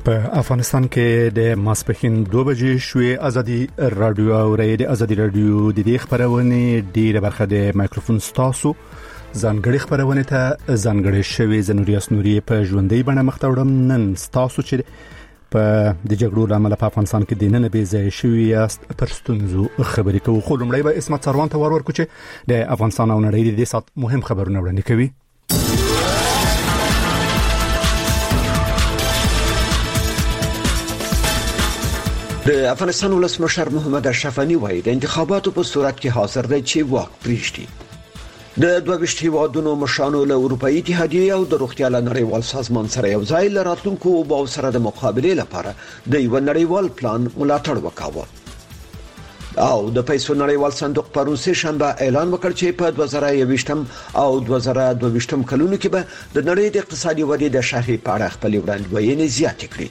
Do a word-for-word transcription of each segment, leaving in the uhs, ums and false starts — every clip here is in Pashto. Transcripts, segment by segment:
په افغانستان کې د ماسپښین دوه بجې شوې ازادي رادیو او د ازادي رادیو د دې خبرونه ډیره برخه د مایکروفون ستاسو ځانګړي خبرونه ته ځانګړي شوی زنوریاس نوري په ژوندۍ بڼه مختوړم نن ستاسو چې په د جګړو لامل په افغانستان کې د نن به ځای شوی است پرستونزو خبرې کوو خو لمړی به اسمت سروان ته ور ورکو چې د افغانستان او نړۍ د سات مهم خبرونه وړاندې کوي. د افغانستان ولسمشر محمد اشرف غنی وایي د انتخاباتو په صورت کې حاضر دی چې واک پریږدي. د دوه ویشت هیوادونو مشرانو له اروپאי اتحادیې او د روغتیا نړیوال سازمان سره یو ځای له راتلونکو او سره د مقابلې لپاره د یو نړیوال پلان ملاتړ وکاوه. او د پیسو نړیوال صندوق پرون سه شنبه اعلان وکړ چې په دوه زره یوویشتم او دوه زره دوه ویشتم کلونو کې به د نړۍ د اقتصادي ودې د شاهي په اړه خپل وړاندوینې زیاتې کړي.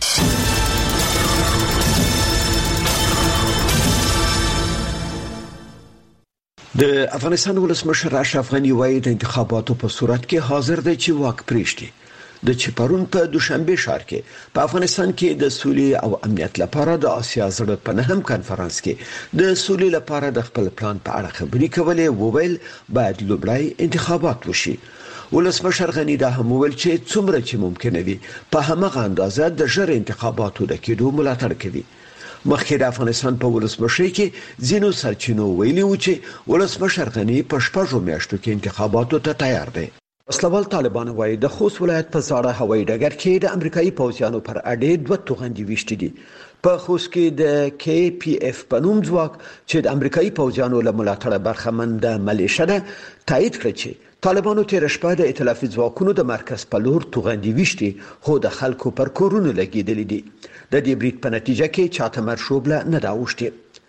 د افغانستان ولسمشر اشرف غنی وایي د انتخاباتو په صورت کې حاضر دی چې واک پریږدي. د چپرون په دوشنبه ښار کې په افغانستان کې د سولې او امنیت لپاره د آسیا زړه په نهم کانفرنس کې د سولې لپاره د خپل پلان په اړه خبرې کولې وویل باید لومړی انتخابات وشي. ولسمشر غنی دا هم وویل چې څومره چې ممکن وي په همغه اندازه د ژر انتخاباتو د کېدو ملاتړ کوي. مخکې د افغانستان په ولسمشر کې ځینو سرچینو ویلي و چې ولسمشر غنی په شپږو میاشتو کې انتخاباتو ته تیار دی. وسلوال طالبان وایي د خوست ولایت په زاړه هوایي ډګر کې د امریکایي پوځیانو پر اډې دوه توغندي ویشتي دي. په خوست کې د کی پی اف په نوم ځواک چې د امریکایي پوځیانو له ملاتړه برخمن د ملیشه ده تایید کړ چې طالبانو تیر شپه د ائتلافي ځواکونو د مرکز په لور توغندي ویشتي خو د خلکو پر کورونو لګیدلې دي. د دې بریټ په نتیجه کې چاته مرشوبله نه دا وشتي.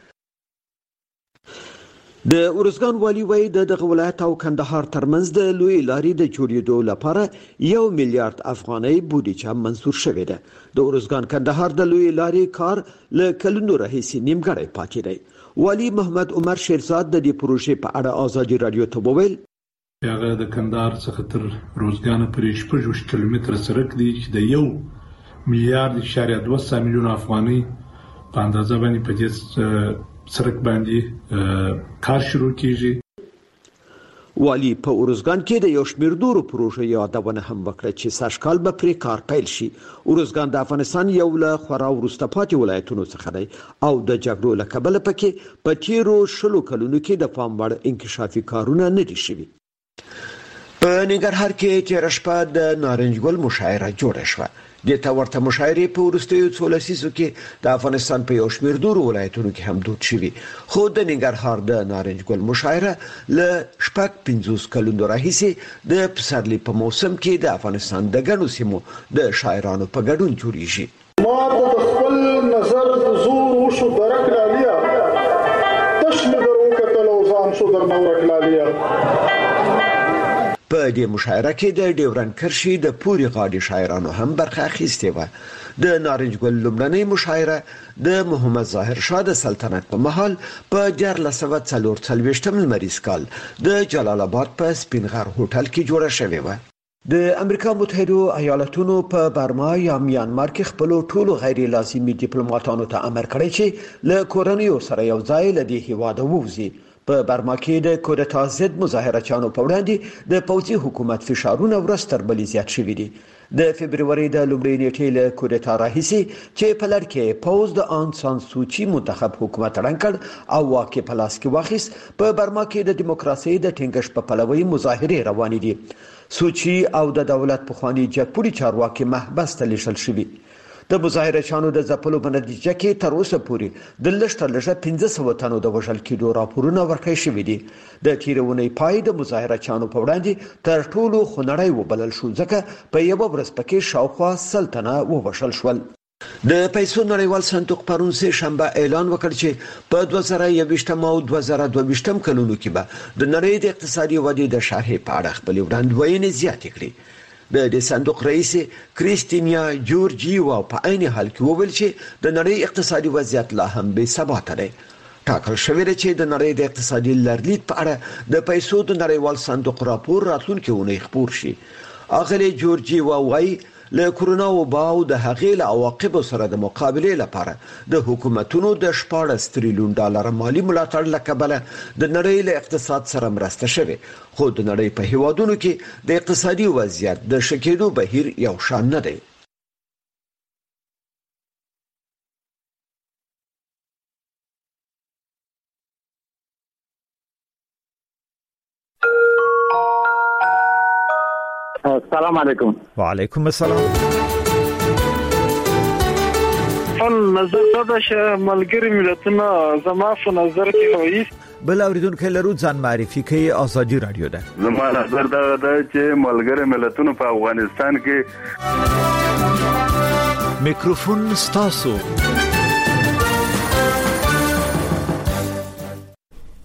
د اورزګان والی وایي د دغه ولایت او کندهار ترمنځ د لوی لارې د جوړېدو لپاره یو میلیارډ افغانۍ بودیجه منظور شوې ده. د اورزګان کندهار د لوی لارې کار له کلونو راهیسې نیمګړی پاتې دی. والی محمد عمر شیرزاد د دې پروژې په اړه ازادي رادیو ته وویل هغه د کندهار څخه تر روزګان پورې شپږ ویشت کیلومتره سړک دی چې د یو میلیارډ اشاریه دوه سوه میلیون افغانۍ په اندازه باندې په دې سړک باندې کار شروع کیږي. والی په اورزګان کې د یو شمېر نورو پروژو یادونه هم وکړه چې سږکال به پرې کار پیل شي. اورزګان د افغانستان یو له خورا وروسته پاتې ولایتونو څخه دی او د جګړو له کبله پکې په تیرو شلو کلونو کې د پام وړ انکشافي کارونه نه دي شوي. په ننګرهار کې تیر شپه د نارنج ګل مشاعره جوړه شوه. د تا ورته مشاعرې په وروستیو څو لسیزو کې د افغانستان په یو شمېر نورو ولایتونو کې هم دود شوي خو د ننګرهار د نارنج ګل مشاعره له شپږ پنځوس کلونو راهیسې د پسرلي په موسم کې د افغانستان د ګڼو سیمو د شاعرانو په ګډون جوړیږي. ما د خپل نظر زور وشو درک لالیا تشم درو کتل او ځان شو در نور کلالیا. په دې مشاعره کې د ډیورن کرشي د پوری غاډي شاعرانو هم برخه اخیستې و. د نارنج ګل لومړنۍ مشاعره د محمد ظاهر شاه د سلطنت په مهال په دیارلس سوه څلور څلوېښتم لمریز کال د جلال آباد په سپین غر هوټل کې جوړه شوې و. د امریکا متحده ایالاتونو په برما یا میانمار کې خپل ټولو غیر لازمي ډیپلوماټانو ته امر کړی چې له کورنیو سره یو ځای له دې هیواده ووځي. په برما کې د کودتا ضد مظاهرچیانو په وړاندې د پوځي حکومت فشارونه ورځ تر بلې زیات شوي دي. د فبرवरी د لومړۍ نیټې له کودتا راهیسې چې په لړ کې پوځ د آن سان سوچي منتخب حکومت ړنګ کړ او واک په لاس کې واخیست. په برما کې د دیموکراسي د ټینګښت په پلوي مظاهرې روانې دي. سوچي او د دولت پخوانی جګپوړي چارواکي محبس ته لیږل شوي. د مظاهرچیانو د ځپلو په نتیجه کې تر اوسه پورې د لږ تر لږه پنځه سوه تنو د وژل کېدو راپورونه ورکړل شوي دي. د تېرې اونۍ پای د مظاهرچیانو په وړاندې تر ټولو خونړی وبلل شو ځکه په یوه ورځ پکې شاوخوا سل تنه ووژل شول. د پیسو نړیوال صندوق پرون سه شنبه اعلان وکړ چې په دوه زره یوویشتم او دوه زره دوه ویشتم کلونو کې به د نړۍ د اقتصادي ودې د شاهي په اړه خپل وړاندوینې زیاتې کړي. د دې صندوق رئیس کریستینیا جورجیوا په عین حال کې وویل چې د نړۍ اقتصادي وضعیت لا هم بې ثباته دی. ټاکل شوی دی چې د نړۍ د اقتصادي لرلید په اړه د پیسو د نړیوال صندوق راپور راتلونکي اونۍ خپور شي. اغلی جورجیوا وایي له کورونا وبا او د هغې له عواقبو سره د مقابلې لپاره د حکومتونو د شپاړس تریلیون ډالر مالی ملاتړ لکبله د نړۍ له اقتصاد سره مرسته شوه، خو د نړۍ په هیوادونو کې د اقتصادي وضعیت د شکېدو بهیر یو شان نه دی. السلام علیکم. وعلیکم السلام. فل نظر دا چې ملګری ملتونه زما په نظر کې وایي بل اوریدونکو لرو ځان معرفي کوي. ازادي رادیو ده. زما نظر دا ده چې ملګری ملتونه په افغانستان کې میکروفون ستاسو